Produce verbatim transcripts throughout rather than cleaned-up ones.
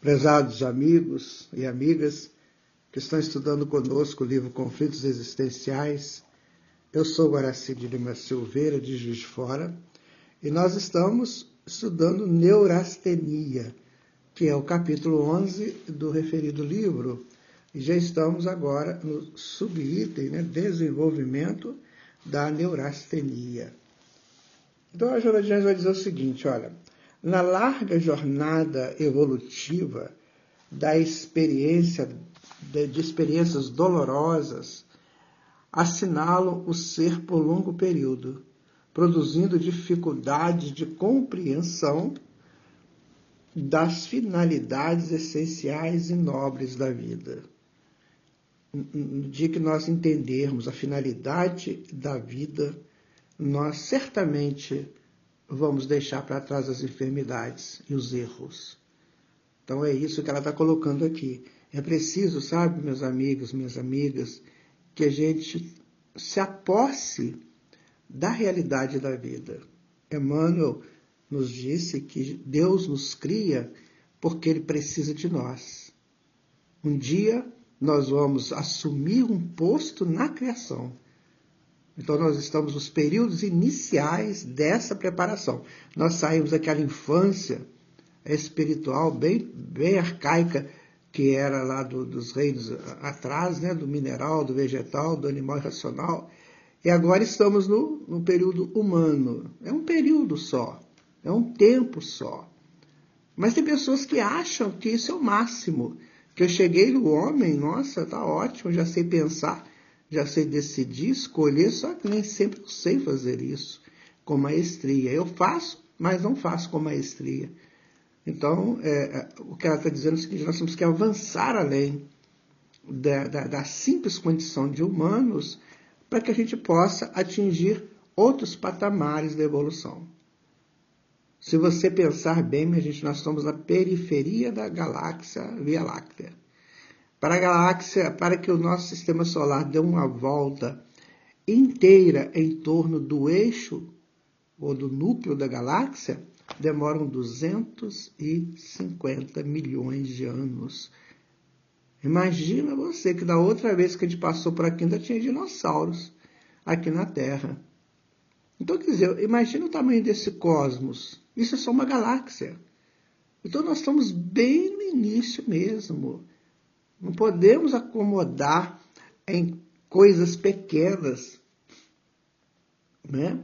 Prezados amigos e amigas que estão estudando conosco o livro Conflitos Existenciais, eu sou Guaraci de Lima Silveira, de Juiz de Fora, e nós estamos estudando neurastenia, que é o capítulo onze do referido livro, e já estamos agora no subitem, né, desenvolvimento da neurastenia. Então a Joana de Anjos vai dizer o seguinte, olha, na larga jornada evolutiva da experiência, de, de experiências dolorosas, assinalam o ser por longo período, produzindo dificuldades de compreensão das finalidades essenciais e nobres da vida. No dia que nós entendermos a finalidade da vida, nós certamente vamos deixar para trás as enfermidades e os erros. Então é isso que ela está colocando aqui. É preciso, sabe, meus amigos, minhas amigas, que a gente se aposse da realidade da vida. Emmanuel nos disse que Deus nos cria porque Ele precisa de nós. Um dia nós vamos assumir um posto na criação. Então nós estamos nos períodos iniciais dessa preparação. Nós saímos daquela infância espiritual bem, bem arcaica, que era lá do, dos reinos atrás, né, do mineral, do vegetal, do animal irracional, e agora estamos no, no período humano. É um período só, é um tempo só. Mas tem pessoas que acham que isso é o máximo, que eu cheguei no homem, nossa, tá ótimo, já sei pensar, já sei decidir, escolher, só que nem sempre eu sei fazer isso com maestria. Eu faço, mas não faço com maestria. Então, é, o que ela está dizendo é o seguinte, nós temos que avançar além da, da, da simples condição de humanos para que a gente possa atingir outros patamares da evolução. Se você pensar bem, minha gente, nós estamos na periferia da galáxia Via Láctea. Para a galáxia, para que o nosso sistema solar dê uma volta inteira em torno do eixo ou do núcleo da galáxia, demoram duzentos e cinquenta milhões de anos. Imagina você que da outra vez que a gente passou por aqui ainda tinha dinossauros aqui na Terra. Então, quer dizer, imagina o tamanho desse cosmos. Isso é só uma galáxia. Então nós estamos bem no início mesmo. Não podemos acomodar em coisas pequenas, né?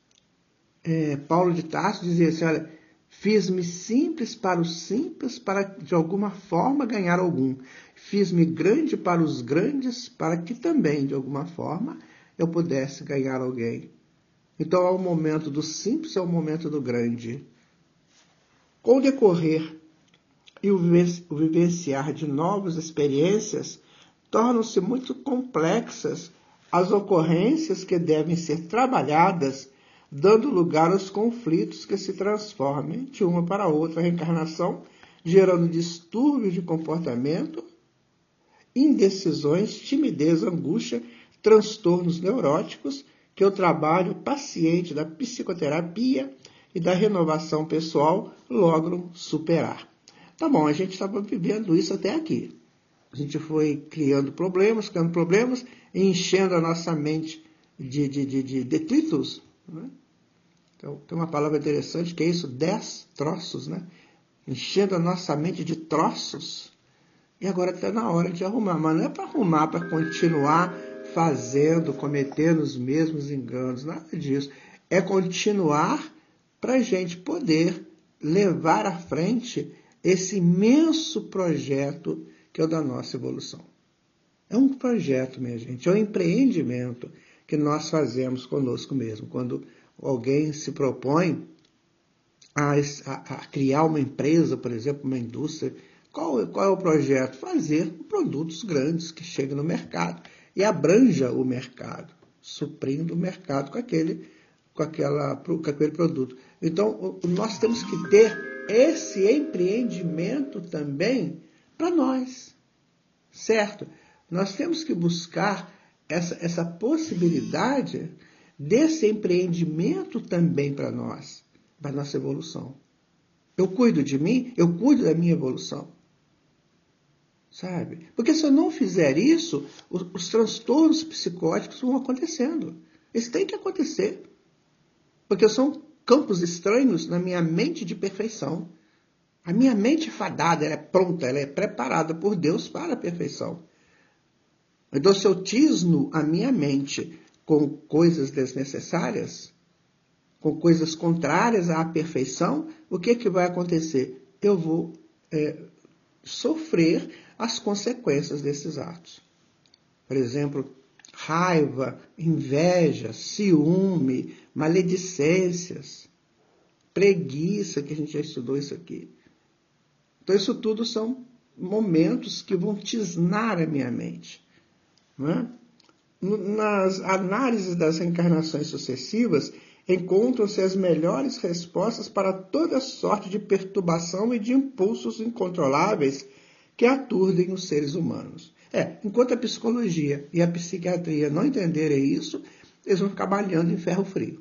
É, Paulo de Tarso dizia assim, olha, fiz-me simples para os simples para de alguma forma ganhar algum. Fiz-me grande para os grandes para que também, de alguma forma, eu pudesse ganhar alguém. Então, é o momento do simples, é o momento do grande. Com o decorrer e o vivenciar de novas experiências, tornam-se muito complexas as ocorrências que devem ser trabalhadas, dando lugar aos conflitos que se transformam de uma para outra reencarnação, gerando distúrbios de comportamento, indecisões, timidez, angústia, transtornos neuróticos, que o trabalho paciente da psicoterapia e da renovação pessoal logram superar. Tá bom, a gente estava vivendo isso até aqui. A gente foi criando problemas, criando problemas, enchendo a nossa mente de, de, de, de detritos. Né? Então, tem uma palavra interessante que é isso, dez troços, né? Enchendo a nossa mente de troços. E agora está na hora de arrumar. Mas não é para arrumar, para continuar fazendo, cometendo os mesmos enganos, nada disso. É continuar para a gente poder levar à frente esse imenso projeto que é o da nossa evolução. É um projeto, minha gente, é um empreendimento que nós fazemos conosco mesmo. Quando alguém se propõe a, a, a criar uma empresa, por exemplo, uma indústria, qual, qual é o projeto? Fazer produtos grandes que cheguem no mercado e abranja o mercado, suprindo o mercado com aquele, com aquela, com aquele produto. Então, nós temos que ter esse empreendimento também para nós, certo? Nós temos que buscar essa, essa possibilidade desse empreendimento também para nós, para a nossa evolução. Eu cuido de mim, eu cuido da minha evolução. sabe? Porque se eu não fizer isso, os, os transtornos psicóticos vão acontecendo. Isso tem que acontecer. Porque são campos estranhos na minha mente de perfeição. A minha mente fadada, ela é pronta, ela é preparada por Deus para a perfeição. Então, se eu tisno a minha mente com coisas desnecessárias, com coisas contrárias à perfeição, o que, que vai acontecer? Eu vou é, sofrer as consequências desses atos. Por exemplo, raiva, inveja, ciúme, maledicências, preguiça, que a gente já estudou isso aqui. Então, isso tudo são momentos que vão tisnar a minha mente. Não é? Nas análises das reencarnações sucessivas, encontram-se as melhores respostas para toda sorte de perturbação e de impulsos incontroláveis que aturdem os seres humanos. É, enquanto a psicologia e a psiquiatria não entenderem isso, eles vão ficar balhando em ferro frio.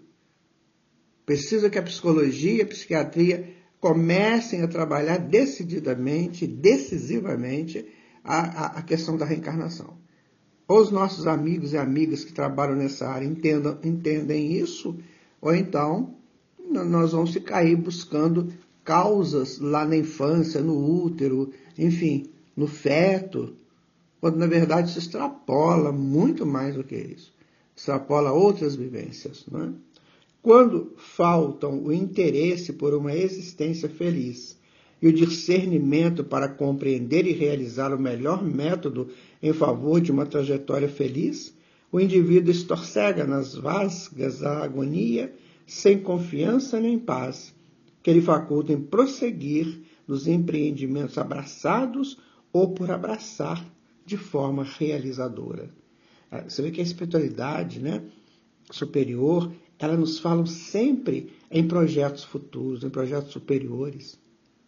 Precisa que a psicologia e a psiquiatria comecem a trabalhar decididamente, decisivamente, a, a, a questão da reencarnação. Ou os nossos amigos e amigas que trabalham nessa área entendam, entendem isso, ou então nós vamos ficar aí buscando causas lá na infância, no útero, enfim, no feto, quando na verdade se extrapola muito mais do que isso. Extrapola outras vivências, não é? Quando faltam o interesse por uma existência feliz e o discernimento para compreender e realizar o melhor método em favor de uma trajetória feliz, o indivíduo estorcega nas vasgas da agonia, sem confiança nem paz, que lhe facultem prosseguir nos empreendimentos abraçados ou por abraçar de forma realizadora. Você vê que a espiritualidade, né, superior, ela nos fala sempre em projetos futuros, em projetos superiores.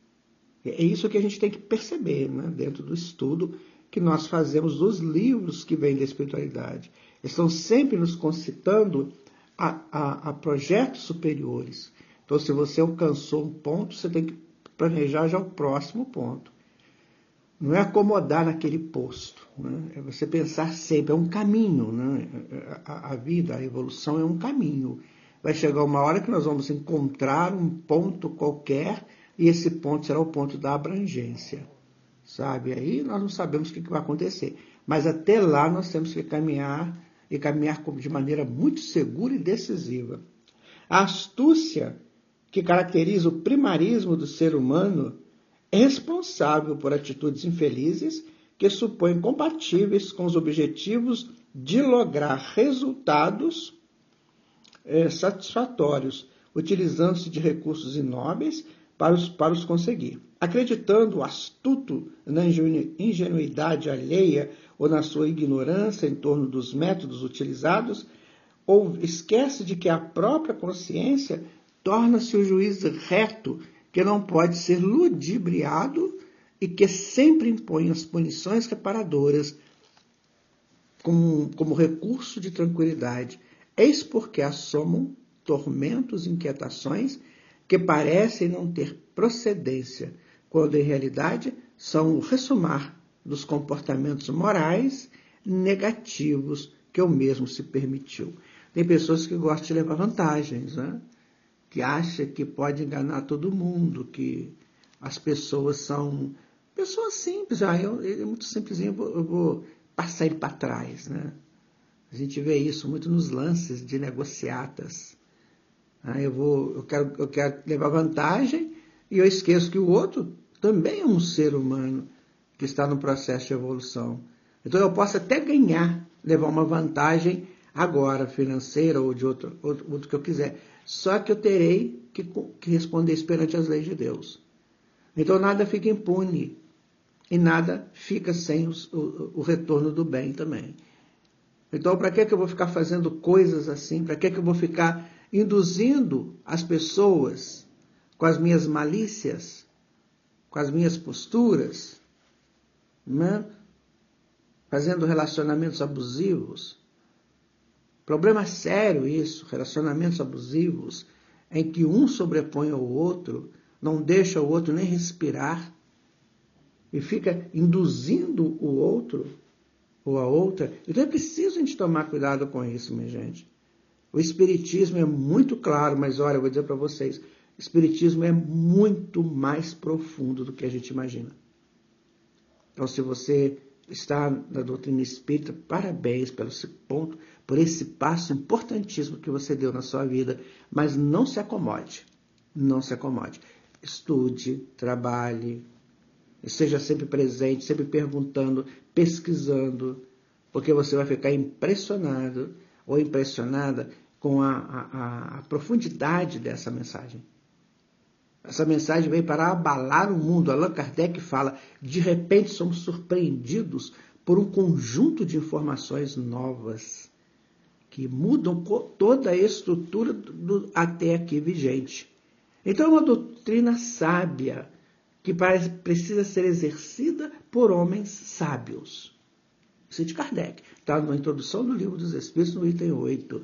É isso que a gente tem que perceber, né, dentro do estudo que nós fazemos dos livros que vêm da espiritualidade. Eles estão sempre nos concitando a, a, a projetos superiores. Então, se você alcançou um ponto, você tem que planejar já o próximo ponto. Não é acomodar naquele posto, né? É você pensar sempre, é um caminho, né? a, a vida, a evolução é um caminho. Vai chegar uma hora que nós vamos encontrar um ponto qualquer e esse ponto será o ponto da abrangência, sabe? Aí nós não sabemos o que vai acontecer, mas até lá nós temos que caminhar e caminhar de maneira muito segura e decisiva. A astúcia que caracteriza o primarismo do ser humano é responsável por atitudes infelizes que supõem compatíveis com os objetivos de lograr resultados é, satisfatórios, utilizando-se de recursos inóbeis para os, para os conseguir. Acreditando o astuto na ingenuidade alheia ou na sua ignorância em torno dos métodos utilizados, ou esquece de que a própria consciência torna-se o juiz reto que não pode ser ludibriado e que sempre impõe as punições reparadoras como, como recurso de tranquilidade. Eis porque assomam tormentos e inquietações que parecem não ter procedência, quando em realidade são o ressumar dos comportamentos morais negativos que o mesmo se permitiu. Tem pessoas que gostam de levar vantagens, né? Que acham que pode enganar todo mundo, que as pessoas são pessoas simples. Ah, eu, ele é muito simplesinho, eu vou, eu vou passar ele para trás, né? A gente vê isso muito nos lances de negociatas. Ah, eu, vou, eu, quero, eu quero levar vantagem e eu esqueço que o outro também é um ser humano que está no processo de evolução. Então eu posso até ganhar, levar uma vantagem agora, financeira ou de outro, outro, outro que eu quiser. Só que eu terei que, que responder perante as leis de Deus. Então nada fica impune e nada fica sem os, o, o retorno do bem também. Então para que, que eu vou ficar fazendo coisas assim? Para que, que eu vou ficar induzindo as pessoas com as minhas malícias, com as minhas posturas, né? Fazendo relacionamentos abusivos? Problema sério isso, relacionamentos abusivos, em que um sobrepõe ao outro, não deixa o outro nem respirar. e fica induzindo o outro ou a outra. Então é preciso a gente tomar cuidado com isso, minha gente. O espiritismo é muito claro, mas olha, eu vou dizer para vocês, o espiritismo é muito mais profundo do que a gente imagina. Então, se você está na doutrina espírita, parabéns pelo esse ponto, por esse passo importantíssimo que você deu na sua vida, mas não se acomode, não se acomode. Estude, trabalhe, seja sempre presente, sempre perguntando, pesquisando, porque você vai ficar impressionado ou impressionada com a, a, a profundidade dessa mensagem. Essa mensagem veio para abalar o mundo. Allan Kardec fala, de repente somos surpreendidos por um conjunto de informações novas que mudam toda a estrutura do, até aqui vigente. Então é uma doutrina sábia que precisa ser exercida por homens sábios. Isso é de Kardec. Está na introdução do Livro dos Espíritos, no item oito.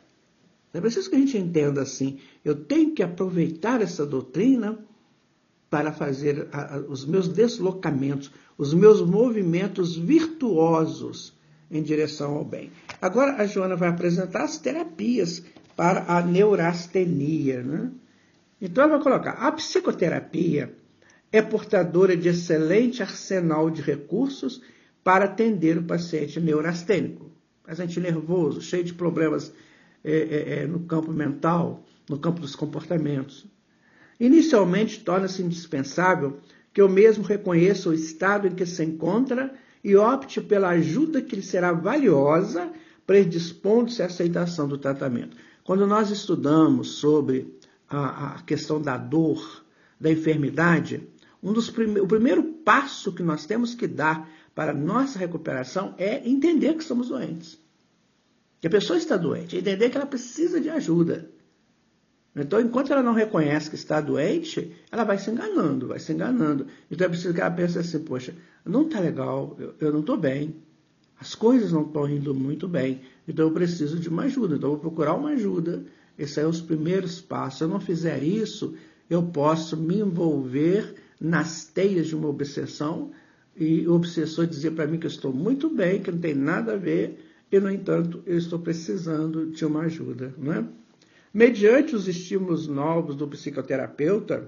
É preciso que a gente entenda assim, eu tenho que aproveitar essa doutrina para fazer a, a, os meus deslocamentos, os meus movimentos virtuosos em direção ao bem. Agora a Joana vai apresentar as terapias para a neurastenia, né? Então ela vai colocar, a psicoterapia é portadora de excelente arsenal de recursos para atender o paciente neurastênico, paciente nervoso, cheio de problemas É, é, é, no campo mental, no campo dos comportamentos. Inicialmente, torna-se indispensável que eu mesmo reconheça o estado em que se encontra e opte pela ajuda que lhe será valiosa, predispondo-se à aceitação do tratamento. Quando nós estudamos sobre a, a questão da dor, da enfermidade, um dos prime- o primeiro passo que nós temos que dar para a nossa recuperação é entender que somos doentes. Que a pessoa está doente, entender que ela precisa de ajuda. Então, enquanto ela não reconhece que está doente, ela vai se enganando, vai se enganando. Então, é preciso que ela pense assim, poxa, não está legal, eu, eu não estou bem, as coisas não estão indo muito bem, então eu preciso de uma ajuda, então eu vou procurar uma ajuda. Esses são os primeiros passos. Se eu não fizer isso, eu posso me envolver nas teias de uma obsessão e o obsessor dizer para mim que eu estou muito bem, que não tem nada a ver, e, no entanto, eu estou precisando de uma ajuda, não é? Mediante os estímulos novos do psicoterapeuta,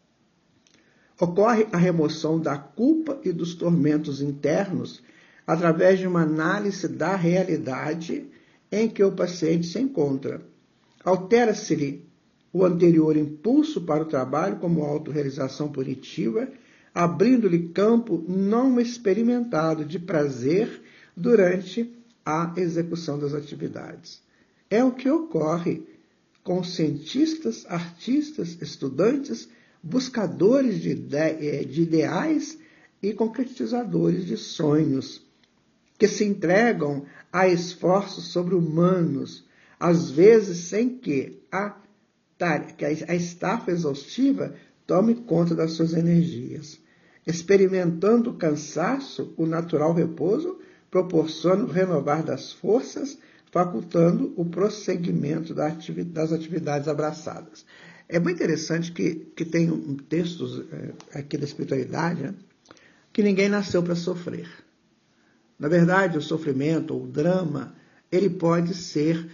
ocorre a remoção da culpa e dos tormentos internos através de uma análise da realidade em que o paciente se encontra. Altera-se-lhe o anterior impulso para o trabalho como autorrealização punitiva, abrindo-lhe campo não experimentado de prazer durante a execução das atividades. É o que ocorre com cientistas, artistas, estudantes, buscadores de, ide- de ideais e concretizadores de sonhos, que se entregam a esforços sobre-humanos, às vezes sem que a, que a estafa exaustiva tome conta das suas energias. Experimentando o cansaço, o natural repouso proporciona o renovar das forças, facultando o prosseguimento das atividades abraçadas. É muito interessante que, que tem um textos é, aqui da espiritualidade, né, que ninguém nasceu para sofrer. Na verdade, o sofrimento, ou o drama, ele pode ser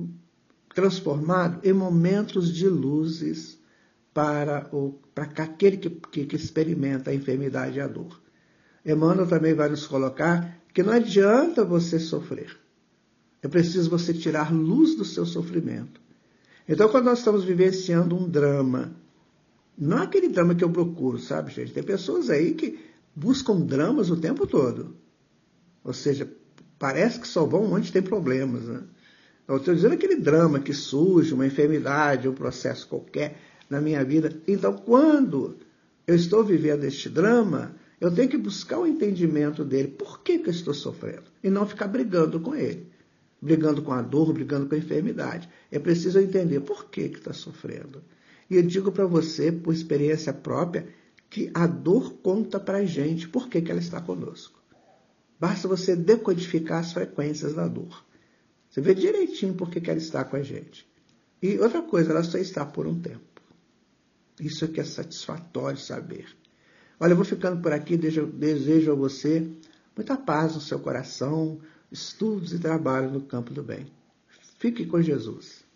transformado em momentos de luzes para, o, para aquele que, que, que experimenta a enfermidade e a dor. Emmanuel também vai nos colocar que não adianta você sofrer. É preciso você tirar luz do seu sofrimento. Então, quando nós estamos vivenciando um drama, não é aquele drama que eu procuro, sabe, gente? Tem pessoas aí que buscam dramas o tempo todo. Ou seja, parece que só vão onde tem problemas, né? Eu estou dizendo aquele drama que surge, uma enfermidade, um processo qualquer na minha vida. Então, quando eu estou vivendo este drama, eu tenho que buscar o entendimento dele. Por que, que eu estou sofrendo? E não ficar brigando com ele. Brigando com a dor, brigando com a enfermidade. É preciso entender por que que está sofrendo. E eu digo para você, por experiência própria, que a dor conta para a gente por que que ela está conosco. Basta você decodificar as frequências da dor. Você vê direitinho por que que ela está com a gente. E outra coisa, ela só está por um tempo. Isso é que é satisfatório saber. Olha, eu vou ficando por aqui, desejo a você muita paz no seu coração, estudos e trabalho no campo do bem. Fique com Jesus.